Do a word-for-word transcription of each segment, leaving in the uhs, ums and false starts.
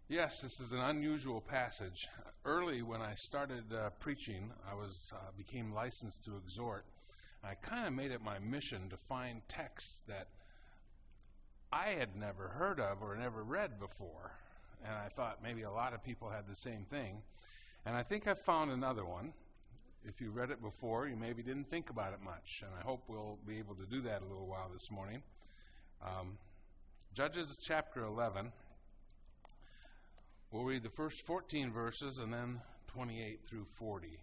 Yes, this is an unusual passage. Early when I started uh, preaching, I was uh, became licensed to exhort. I kind of made it my mission to find texts that I had never heard of or never read before. And I thought maybe a lot of people had the same thing. And I think I found another one. If you read it before, you maybe didn't think about it much. And I hope we'll be able to do that a little while this morning. Um, Judges chapter eleven. We'll read the first fourteen verses and then twenty-eight through forty.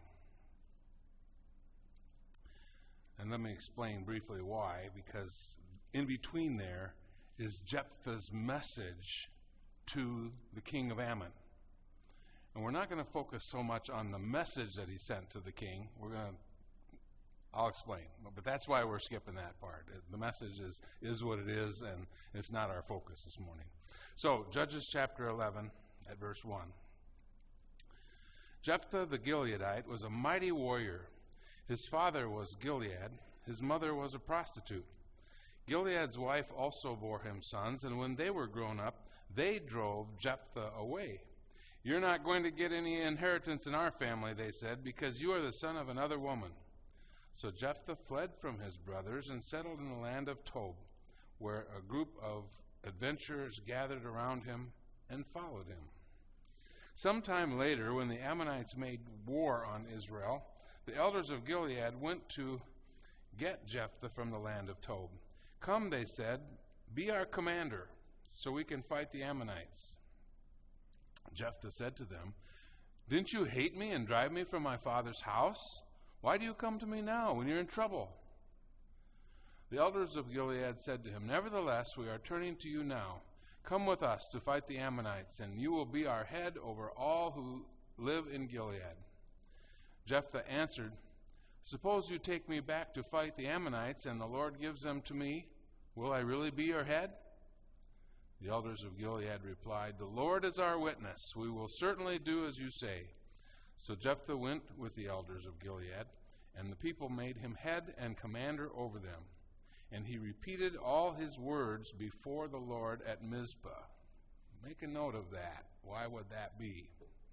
And let me explain briefly why, because in between there is Jephthah's message to the king of Ammon. And we're not going to focus so much on the message that he sent to the king. We're going to, I'll explain. But that's why we're skipping that part. The message is, is what it is, and it's not our focus this morning. So, Judges chapter eleven. At verse one. Jephthah the Gileadite was a mighty warrior. His father was Gilead. His mother was a prostitute. Gilead's wife also bore him sons, and when they were grown up, they drove Jephthah away. "You're not going to get any inheritance in our family," they said, "because you are the son of another woman." So Jephthah fled from his brothers and settled in the land of Tob, where a group of adventurers gathered around him and followed him. Sometime later, when the Ammonites made war on Israel, the elders of Gilead went to get Jephthah from the land of Tob. "Come," they said, "be our commander, so we can fight the Ammonites." Jephthah said to them, "Didn't you hate me and drive me from my father's house? Why do you come to me now when you're in trouble?" The elders of Gilead said to him, "Nevertheless, we are turning to you now. Come with us to fight the Ammonites, and you will be our head over all who live in Gilead." Jephthah answered, "Suppose you take me back to fight the Ammonites, and the Lord gives them to me. Will I really be your head?" The elders of Gilead replied, "The Lord is our witness. We will certainly do as you say." So Jephthah went with the elders of Gilead, and the people made him head and commander over them. And he repeated all his words before the Lord at Mizpah. Make a note of that. Why would that be?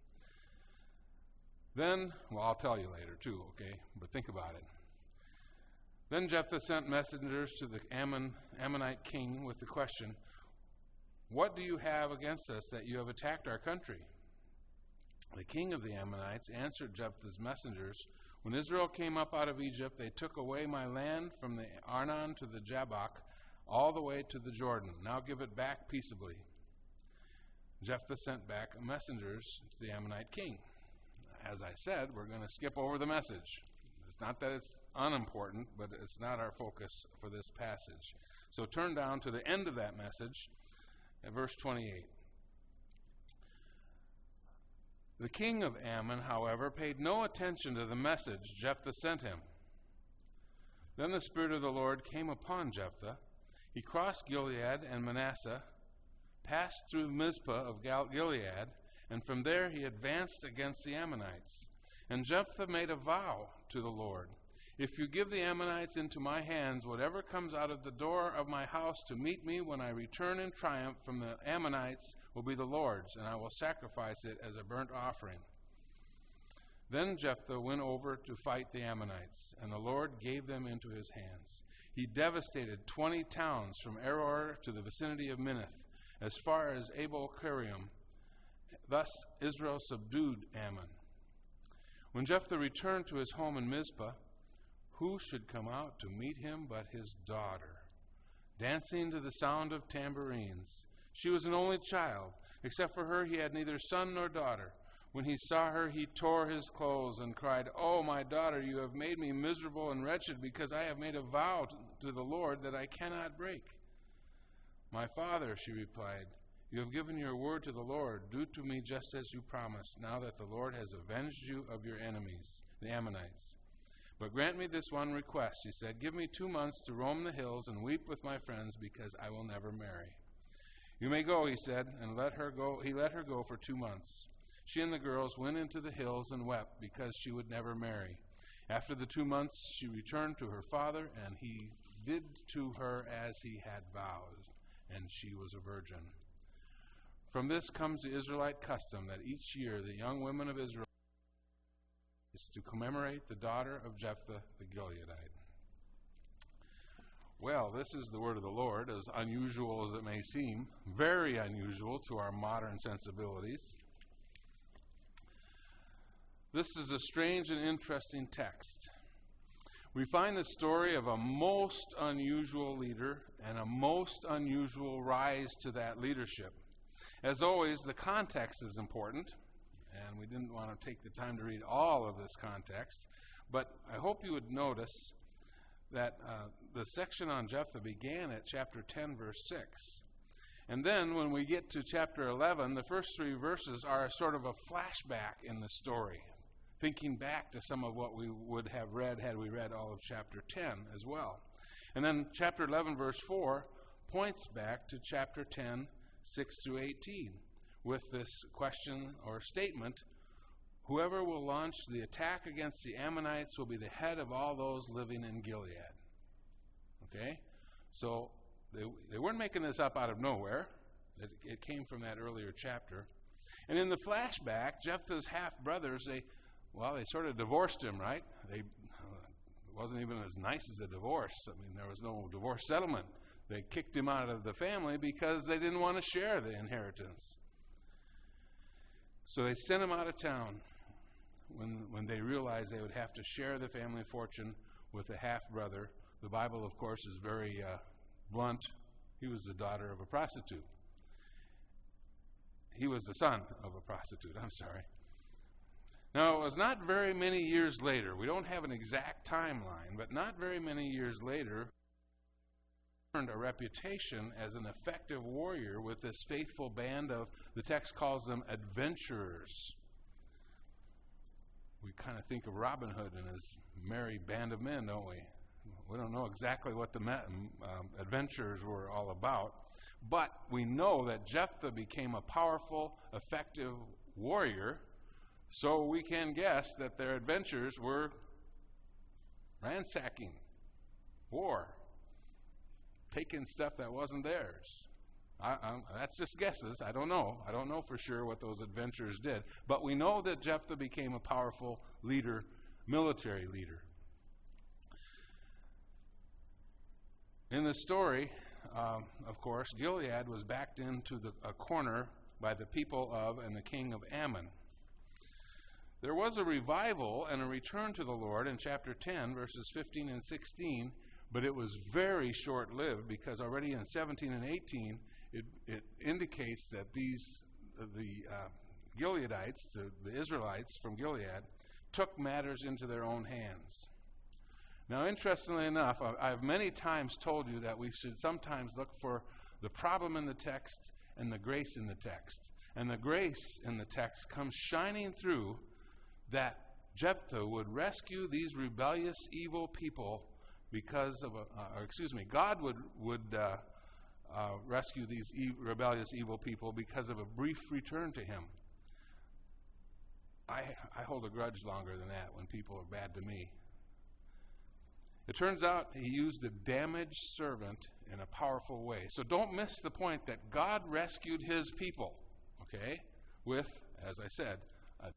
Then, well, I'll tell you later too, okay? But think about it. Then Jephthah sent messengers to the Ammon, Ammonite king with the question, "What do you have against us that you have attacked our country?" The king of the Ammonites answered Jephthah's messengers, "When Israel came up out of Egypt, they took away my land from the Arnon to the Jabbok, all the way to the Jordan. Now give it back peaceably." Jephthah sent back messengers to the Ammonite king. As I said, we're going to skip over the message. It's not that it's unimportant, but it's not our focus for this passage. So turn down to the end of that message at verse twenty-eight. The king of Ammon, however, paid no attention to the message Jephthah sent him. Then the Spirit of the Lord came upon Jephthah. He crossed Gilead and Manasseh, passed through Mizpah of Gilead, and from there he advanced against the Ammonites. And Jephthah made a vow to the Lord, "If you give the Ammonites into my hands, whatever comes out of the door of my house to meet me when I return in triumph from the Ammonites will be the Lord's, and I will sacrifice it as a burnt offering." Then Jephthah went over to fight the Ammonites, and the Lord gave them into his hands. He devastated twenty towns from Aroer to the vicinity of Minnith, as far as Abel-Kerim. Thus Israel subdued Ammon. When Jephthah returned to his home in Mizpah, who should come out to meet him but his daughter, dancing to the sound of tambourines? She was an only child. Except for her, he had neither son nor daughter. When he saw her, he tore his clothes and cried, "Oh, my daughter, you have made me miserable and wretched, because I have made a vow to the Lord that I cannot break." "My father," she replied, "you have given your word to the Lord. Do to me just as you promised, now that the Lord has avenged you of your enemies, the Ammonites. But grant me this one request," she said. "Give me two months to roam the hills and weep with my friends, because I will never marry." "You may go," he said, and let her go. He let her go for two months. She and the girls went into the hills and wept because she would never marry. After the two months, she returned to her father, and he did to her as he had vowed, and she was a virgin. From this comes the Israelite custom that each year the young women of Israel is to commemorate the daughter of Jephthah the Gileadite. Well, this is the word of the Lord, as unusual as it may seem, very unusual to our modern sensibilities. This is a strange and interesting text. We find the story of a most unusual leader and a most unusual rise to that leadership. As always, the context is important, and we didn't want to take the time to read all of this context, but I hope you would notice that uh, the section on Jephthah began at chapter ten, verse six. And then when we get to chapter eleven, the first three verses are sort of a flashback in the story, thinking back to some of what we would have read had we read all of chapter ten as well. And then chapter eleven, verse four, points back to chapter ten, six through eighteen, with this question or statement, whoever will launch the attack against the Ammonites will be the head of all those living in Gilead. Okay? So they, they weren't making this up out of nowhere. It, it came from that earlier chapter. And in the flashback, Jephthah's half-brothers, they, well, they sort of divorced him, right? They, uh, it wasn't even as nice as a divorce. I mean, there was no divorce settlement. They kicked him out of the family because they didn't want to share the inheritance. So they sent him out of town when when they realized they would have to share the family fortune with a half-brother. The Bible, of course, is very uh, blunt. He was the daughter of a prostitute. He was the son of a prostitute, I'm sorry. Now, it was not very many years later. We don't have an exact timeline, but not very many years later, he earned a reputation as an effective warrior with this faithful band of, the text calls them adventurers. We kind of think of Robin Hood and his merry band of men, don't we? We don't know exactly what the um, adventures were all about, but we know that Jephthah became a powerful, effective warrior, so we can guess that their adventures were ransacking, war, taking stuff that wasn't theirs. I, I, that's just guesses. I don't know. I don't know for sure what those adventurers did. But we know that Jephthah became a powerful leader, military leader. In the story, um, of course, Gilead was backed into the, a corner by the people of and the king of Ammon. There was a revival and a return to the Lord in chapter ten, verses fifteen and sixteen, but it was very short-lived because already in seventeen and eighteen, It, it indicates that these uh, the uh, Gileadites, the, the Israelites from Gilead, took matters into their own hands. Now, interestingly enough, I, I've many times told you that we should sometimes look for the problem in the text and the grace in the text. And the grace in the text comes shining through that Jephthah would rescue these rebellious, evil people because of a, uh, or excuse me, God would would uh, Uh, rescue these e- rebellious evil people because of a brief return to him. I, I hold a grudge longer than that when people are bad to me. It turns out he used a damaged servant in a powerful way. So don't miss the point that God rescued his people, okay, with, as I said, a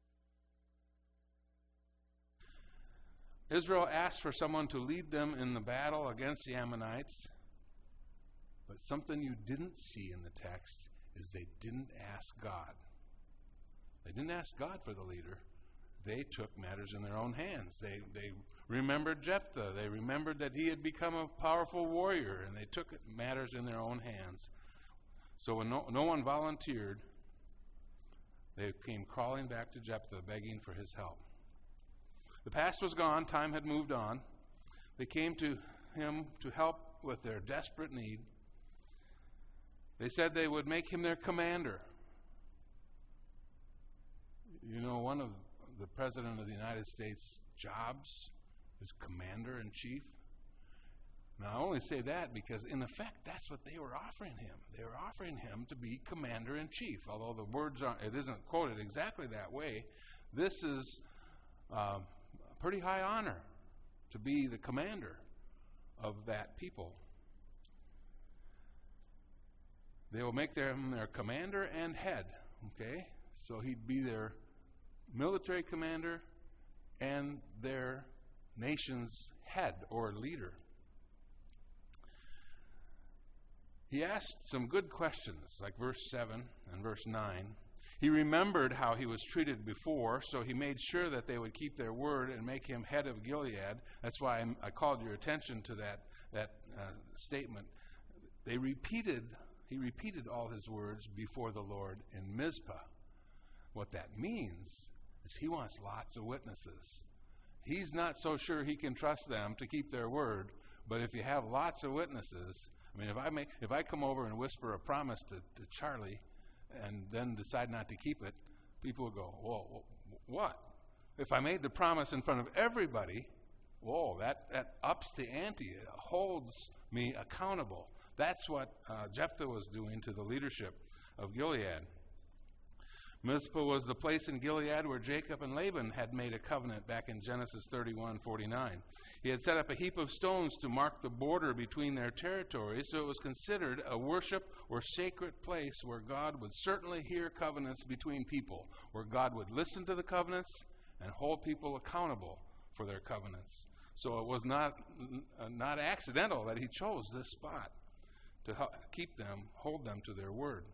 Israel asked for someone to lead them in the battle against the Ammonites. But something you didn't see in the text is they didn't ask God. They didn't ask God for the leader. They took matters in their own hands. They they remembered Jephthah. They remembered that he had become a powerful warrior, and they took matters in their own hands. So when no, no one volunteered, they came crawling back to Jephthah, begging for his help. The past was gone. Time had moved on. They came to him to help with their desperate need. They said they would make him their commander. You know, one of the President of the United States' jobs is commander-in-chief. Now, I only say that because, in effect, that's what they were offering him. They were offering him to be commander-in-chief. Although the words aren't, it isn't quoted exactly that way, this is uh, a pretty high honor to be the commander of that people. They will make him their commander and head. Okay? So he'd be their military commander and their nation's head or leader. He asked some good questions, like verse seven and verse nine. He remembered how he was treated before, so he made sure that they would keep their word and make him head of Gilead. That's why I'm, I called your attention to that, that uh, statement. They repeated, he repeated all his words before the Lord in Mizpah. What that means is he wants lots of witnesses. He's not so sure he can trust them to keep their word, but if you have lots of witnesses, I mean, if I make, if I come over and whisper a promise to, to Charlie and then decide not to keep it, people will go, whoa, what? If I made the promise in front of everybody, whoa, that, that ups the ante. It holds me accountable. That's what uh, Jephthah was doing to the leadership of Gilead. Mizpah was the place in Gilead where Jacob and Laban had made a covenant back in Genesis thirty-one forty-nine. He had set up a heap of stones to mark the border between their territories, so it was considered a worship or sacred place where God would certainly hear covenants between people, where God would listen to the covenants and hold people accountable for their covenants. So it was not, uh, not accidental that he chose this spot to help keep them, hold them to their word.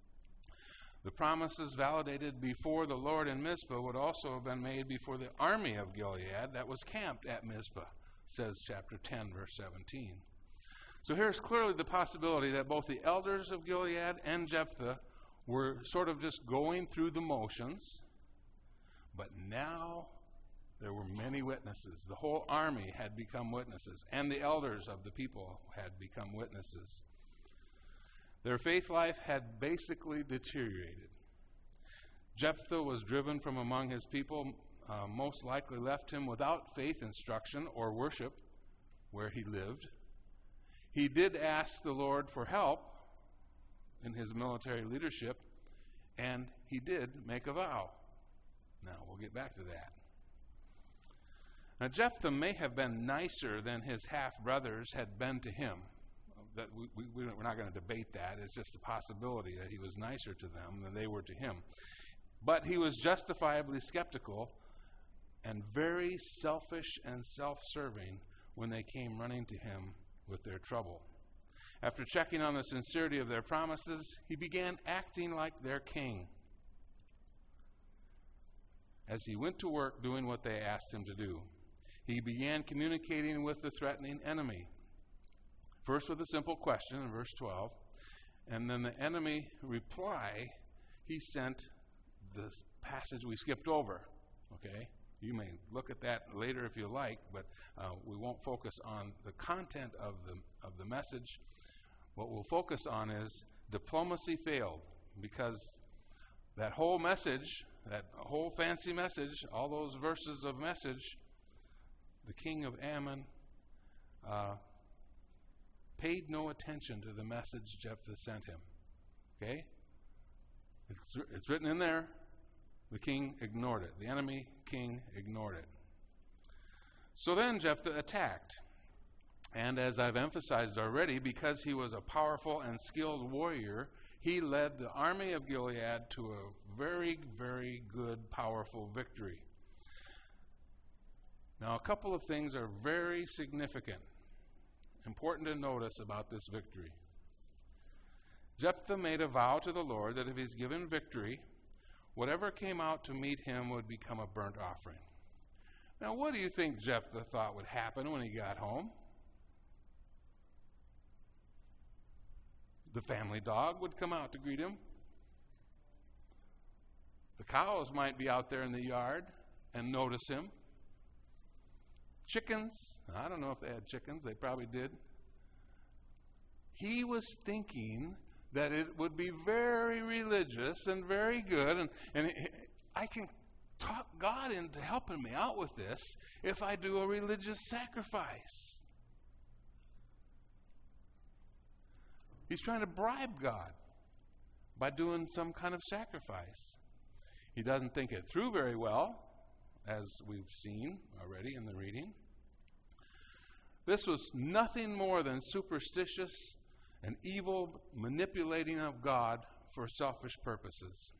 The promises validated before the Lord in Mizpah would also have been made before the army of Gilead that was camped at Mizpah, says chapter ten, verse seventeen. So here's clearly the possibility that both the elders of Gilead and Jephthah were sort of just going through the motions, but now there were many witnesses. The whole army had become witnesses, and the elders of the people had become witnesses. Their faith life had basically deteriorated. Jephthah was driven from among his people, uh, most likely left him without faith instruction or worship where he lived. He did ask the Lord for help in his military leadership, and he did make a vow. Now, we'll get back to that. Now, Jephthah may have been nicer than his half-brothers had been to him. That we, we, we're not going to debate that. It's just a possibility that he was nicer to them than they were to him. But he was justifiably skeptical and very selfish and self-serving when they came running to him with their trouble. After checking on the sincerity of their promises, he began acting like their king as he went to work doing what they asked him to do. He began communicating with the threatening enemy. First with a simple question in verse twelve, and then the enemy reply, he sent the passage we skipped over. Okay? You may look at that later if you like, but uh, we won't focus on the content of the, of the message. What we'll focus on is diplomacy failed, because that whole message, that whole fancy message, all those verses of message, the king of Ammon uh, paid no attention to the message Jephthah sent him. Okay? It's, it's written in there. The king ignored it. The enemy king ignored it. So then Jephthah attacked. And as I've emphasized already, because he was a powerful and skilled warrior, he led the army of Gilead to a very, very good, powerful victory. Now, a couple of things are very significant, important to notice about this victory. Jephthah made a vow to the Lord that if he's given victory, whatever came out to meet him would become a burnt offering. Now, what do you think Jephthah thought would happen when he got home? The family dog would come out to greet him. The cows might be out there in the yard and notice him. Chickens, I don't know if they had chickens, they probably did. He was thinking that it would be very religious and very good, and, and I can talk God into helping me out with this if I do a religious sacrifice. He's trying to bribe God by doing some kind of sacrifice. He doesn't think it through very well, as we've seen already in the reading. This was nothing more than superstitious an evil manipulating of God for selfish purposes.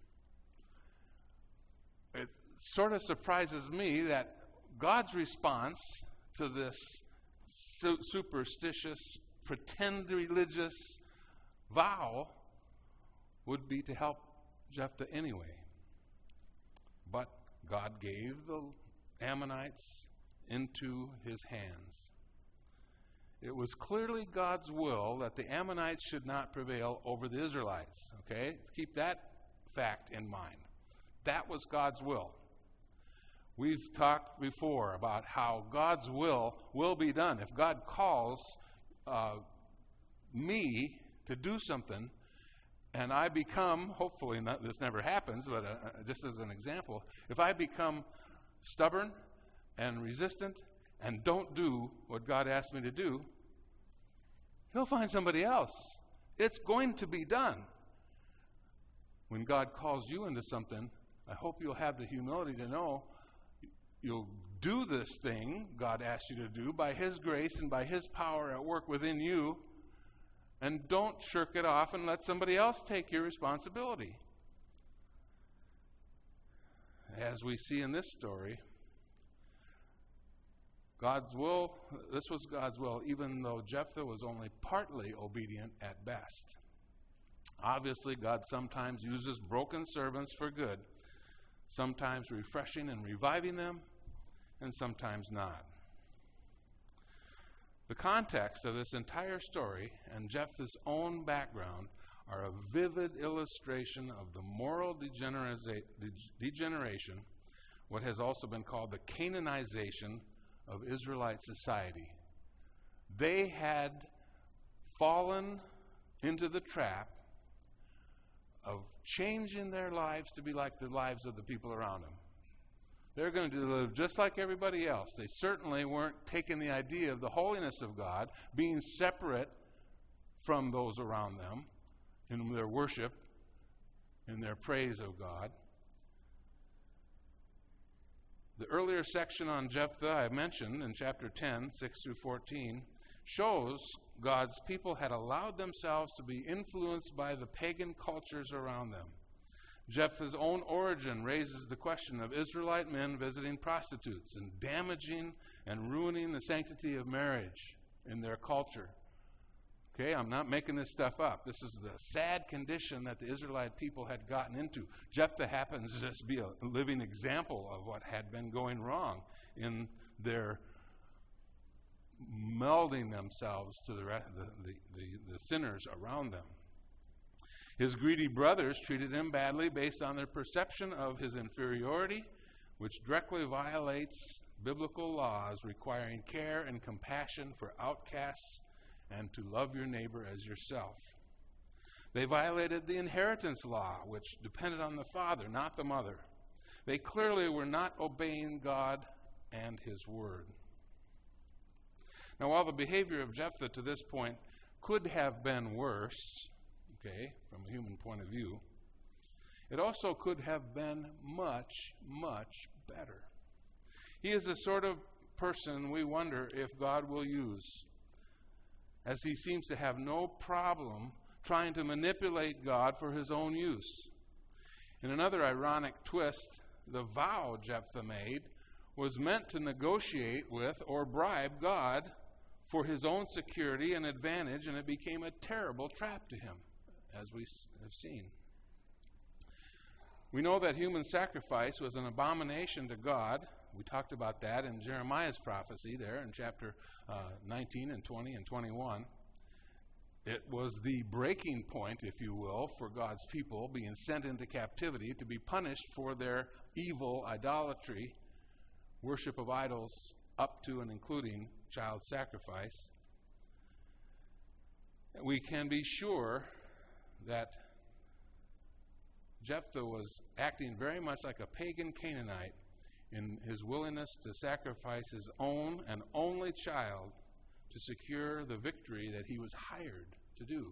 It sort of surprises me that God's response to this su- superstitious, pretend religious vow would be to help Jephthah anyway. But God gave the Ammonites into his hands. It was clearly God's will that the Ammonites should not prevail over the Israelites. Okay? Keep that fact in mind. That was God's will. We've talked before about how God's will will be done. If God calls uh, me to do something, and I become, hopefully not, this never happens, but uh, just as an example, if I become stubborn and resistant and don't do what God asked me to do, He'll find somebody else. It's going to be done. When God calls you into something, I hope you'll have the humility to know you'll do this thing God asked you to do by His grace and by His power at work within you, and don't shirk it off and let somebody else take your responsibility. As we see in this story, God's will, this was God's will, even though Jephthah was only partly obedient at best. Obviously, God sometimes uses broken servants for good, sometimes refreshing and reviving them, and sometimes not. The context of this entire story and Jephthah's own background are a vivid illustration of the moral degenerisa- degeneration, what has also been called the Canaanization of Israelite society. They had fallen into the trap of changing their lives to be like the lives of the people around them. They're going to live just like everybody else. They certainly weren't taking the idea of the holiness of God, being separate from those around them in their worship, in their praise of God. The earlier section on Jephthah I mentioned in chapter ten, six through fourteen, shows God's people had allowed themselves to be influenced by the pagan cultures around them. Jephthah's own origin raises the question of Israelite men visiting prostitutes and damaging and ruining the sanctity of marriage in their culture. Okay, I'm not making this stuff up. This is the sad condition that the Israelite people had gotten into. Jephthah happens to just be a living example of what had been going wrong in their melding themselves to the, the, the, the, the sinners around them. His greedy brothers treated him badly based on their perception of his inferiority, which directly violates biblical laws requiring care and compassion for outcasts and to love your neighbor as yourself. They violated the inheritance law, which depended on the father, not the mother. They clearly were not obeying God and His word. Now, while the behavior of Jephthah to this point could have been worse, okay, from a human point of view, it also could have been much, much better. He is the sort of person we wonder if God will use, as he seems to have no problem trying to manipulate God for his own use. In another ironic twist, the vow Jephthah made was meant to negotiate with or bribe God for his own security and advantage, and it became a terrible trap to him, as we have seen. We know that human sacrifice was an abomination to God. We talked about that in Jeremiah's prophecy there in chapter uh, nineteen and twenty and twenty-one. It was the breaking point, if you will, for God's people being sent into captivity to be punished for their evil idolatry, worship of idols, up to and including child sacrifice. We can be sure that Jephthah was acting very much like a pagan Canaanite in his willingness to sacrifice his own and only child to secure the victory that he was hired to do.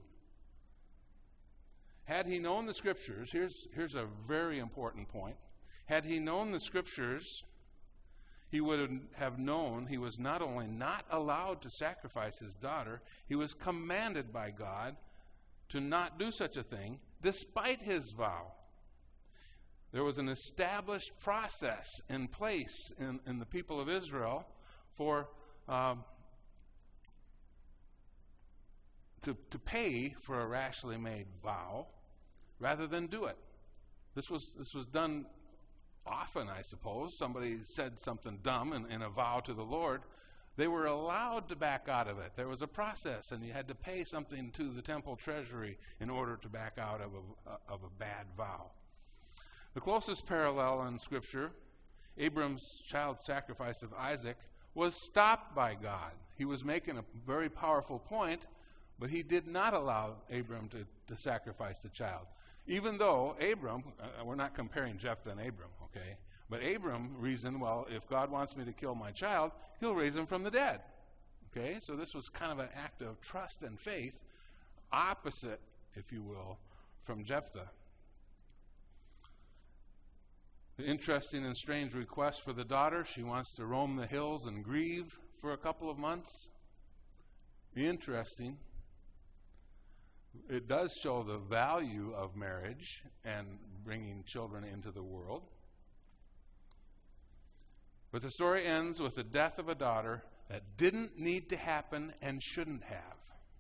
Had he known the Scriptures, here's, here's a very important point. Had he known the Scriptures, he would have known he was not only not allowed to sacrifice his daughter, he was commanded by God to not do such a thing, despite his vow. There was an established process in place in, in the people of Israel for um, to, to pay for a rashly made vow rather than do it. This was this was done often, I suppose. Somebody said something dumb in, in a vow to the Lord. They were allowed to back out of it. There was a process, and you had to pay something to the temple treasury in order to back out of a, of a bad vow. The closest parallel in Scripture, Abram's child sacrifice of Isaac, was stopped by God. He was making a very powerful point, but he did not allow Abram to, to sacrifice the child. Even though Abram, uh, we're not comparing Jephthah and Abram, okay? But Abram reasoned, well, if God wants me to kill my child, he'll raise him from the dead. Okay? So this was kind of an act of trust and faith, opposite, if you will, from Jephthah. The interesting and strange request for the daughter, she wants to roam the hills and grieve for a couple of months. Interesting. It does show the value of marriage and bringing children into the world. But the story ends with the death of a daughter that didn't need to happen and shouldn't have.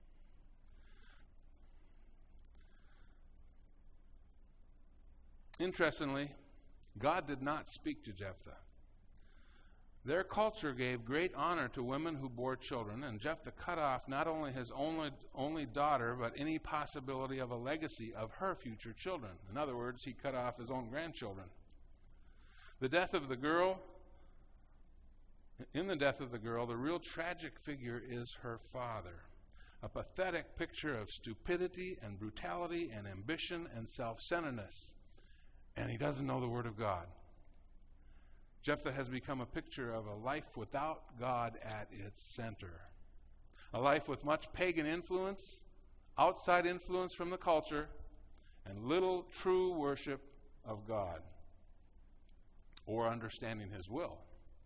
Interestingly, God did not speak to Jephthah. Their culture gave great honor to women who bore children, and Jephthah cut off not only his only, only daughter, but any possibility of a legacy of her future children. In other words, he cut off his own grandchildren. The death of the girl, in the death of the girl, the real tragic figure is her father. A pathetic picture of stupidity and brutality and ambition and self-centeredness. And he doesn't know the Word of God. Jephthah has become a picture of a life without God at its center. A life with much pagan influence, outside influence from the culture, and little true worship of God or understanding His will.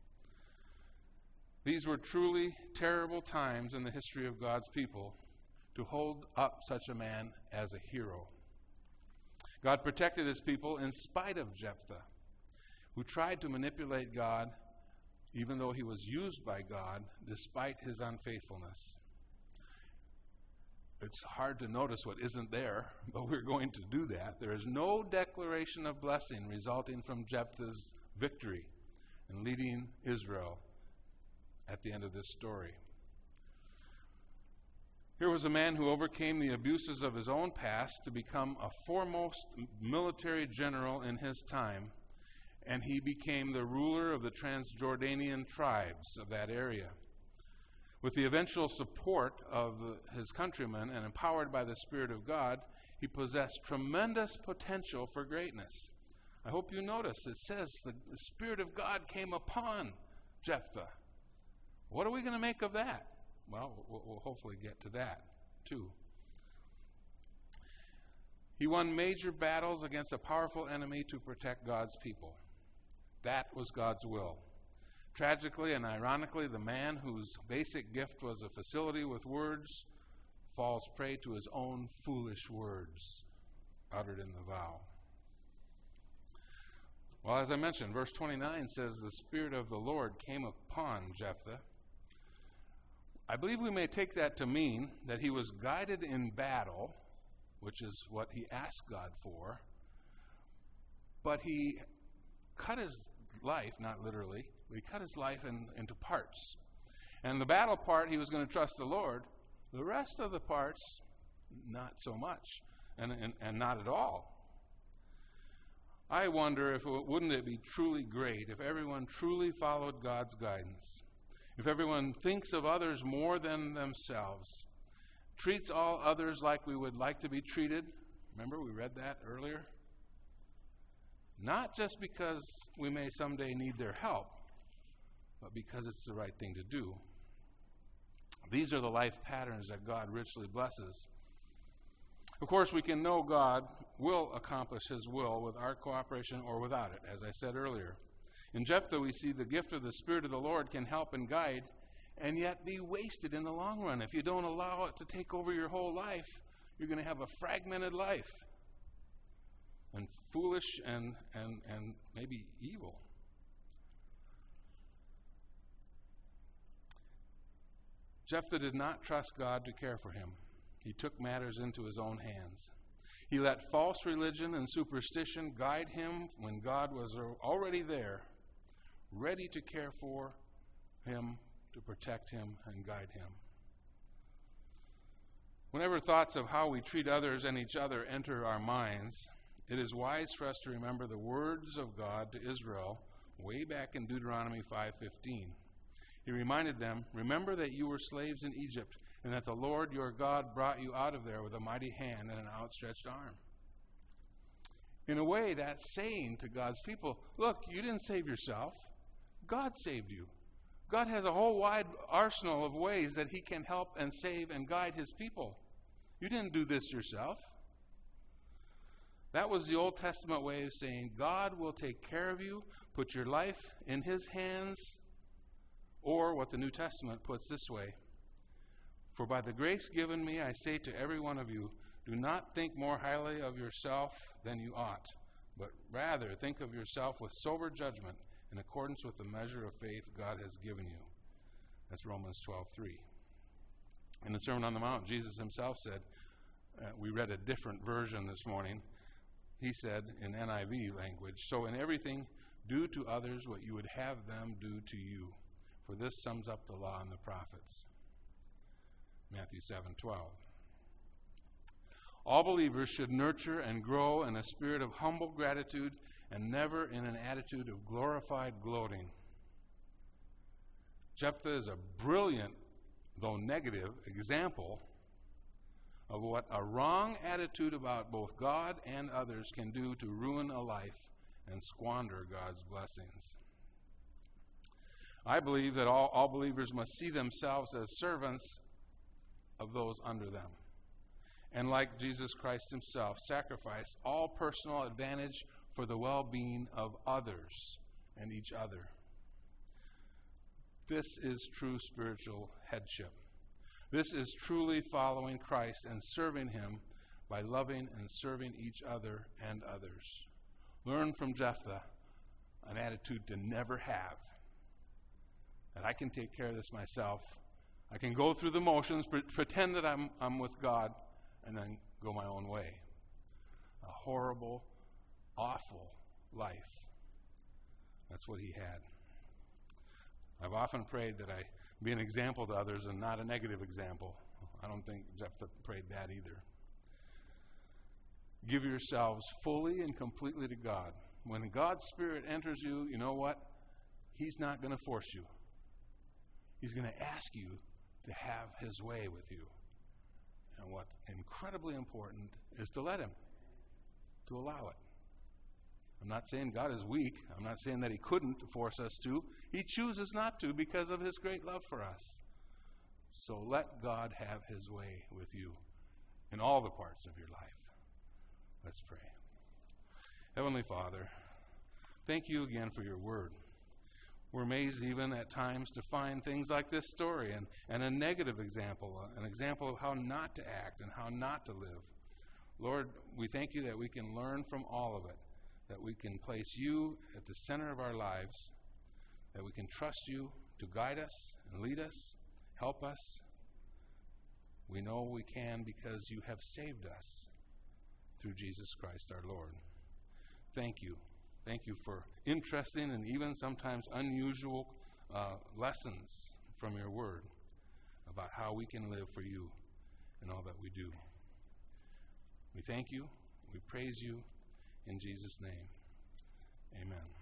These were truly terrible times in the history of God's people to hold up such a man as a hero. God protected His people in spite of Jephthah, who tried to manipulate God, even though he was used by God, despite his unfaithfulness. It's hard to notice what isn't there, but we're going to do that. There is no declaration of blessing resulting from Jephthah's victory and leading Israel at the end of this story. Here was a man who overcame the abuses of his own past to become a foremost military general in his time, and he became the ruler of the Transjordanian tribes of that area. With the eventual support of the, his countrymen and empowered by the Spirit of God, he possessed tremendous potential for greatness. I hope you notice it says the, the Spirit of God came upon Jephthah. What are we going to make of that? Well, well, we'll hopefully get to that, too. He won major battles against a powerful enemy to protect God's people. That was God's will. Tragically and ironically, the man whose basic gift was a facility with words falls prey to his own foolish words uttered in the vow. Well, as I mentioned, verse twenty-nine says, the Spirit of the Lord came upon Jephthah. I believe we may take that to mean that he was guided in battle, which is what he asked God for, but he cut his life, not literally, but he cut his life in, into parts. And the battle part, he was going to trust the Lord. The rest of the parts, not so much, and, and, and not at all. I wonder if it, wouldn't it be truly great if everyone truly followed God's guidance, if everyone thinks of others more than themselves, treats all others like we would like to be treated. Remember, we read that earlier? Not just because we may someday need their help, but because it's the right thing to do. These are the life patterns that God richly blesses. Of course, we can know God will accomplish His will with our cooperation or without it, as I said earlier. In Jephthah, we see the gift of the Spirit of the Lord can help and guide, and yet be wasted in the long run. If you don't allow it to take over your whole life, you're going to have a fragmented life, and foolish and, and, and maybe evil. Jephthah did not trust God to care for him. He took matters into his own hands. He let false religion and superstition guide him when God was already there, ready to care for him, to protect him, and guide him. Whenever thoughts of how we treat others and each other enter our minds, it is wise for us to remember the words of God to Israel way back in Deuteronomy five fifteen. He reminded them, "Remember that you were slaves in Egypt, and that the Lord your God brought you out of there with a mighty hand and an outstretched arm." In a way, that's saying to God's people, look, you didn't save yourself. God saved you. God has a whole wide arsenal of ways that he can help and save and guide his people. You didn't do this yourself. That was the Old Testament way of saying God will take care of you, put your life in his hands, or what the New Testament puts this way: "For by the grace given me, I say to every one of you, do not think more highly of yourself than you ought, but rather think of yourself with sober judgment in accordance with the measure of faith God has given you." That's Romans twelve three. In the Sermon on the Mount, Jesus himself said, uh, we read a different version this morning. He said in N I V language, "So in everything, do to others what you would have them do to you. For this sums up the law and the prophets." Matthew seven twelve. All believers should nurture and grow in a spirit of humble gratitude and never in an attitude of glorified gloating. Jephthah is a brilliant, though negative, example of what a wrong attitude about both God and others can do to ruin a life and squander God's blessings. I believe that all, all believers must see themselves as servants of those under them, and like Jesus Christ himself, sacrifice all personal advantage for the well-being of others and each other. This is true spiritual headship. This is truly following Christ and serving him by loving and serving each other and others. Learn from Jephthah an attitude to never have. That I can take care of this myself. I can go through the motions, pre- pretend that I'm, I'm with God, and then go my own way. A horrible, awful life. That's what he had. I've often prayed that I be an example to others and not a negative example. I don't think Jephthah prayed that either. Give yourselves fully and completely to God. When God's Spirit enters you, you know what? He's not going to force you. He's going to ask you to have his way with you. And what's incredibly important is to let him, to allow it. I'm not saying God is weak. I'm not saying that he couldn't force us to. He chooses not to because of his great love for us. So let God have his way with you in all the parts of your life. Let's pray. Heavenly Father, thank you again for your word. We're amazed even at times to find things like this story and, and a negative example, an example of how not to act and how not to live. Lord, we thank you that we can learn from all of it, that we can place you at the center of our lives, that we can trust you to guide us and lead us, help us. We know we can because you have saved us through Jesus Christ our Lord. Thank you. Thank you for interesting and even sometimes unusual uh, lessons from your word about how we can live for you in all that we do. We thank you. We praise you in Jesus' name. Amen.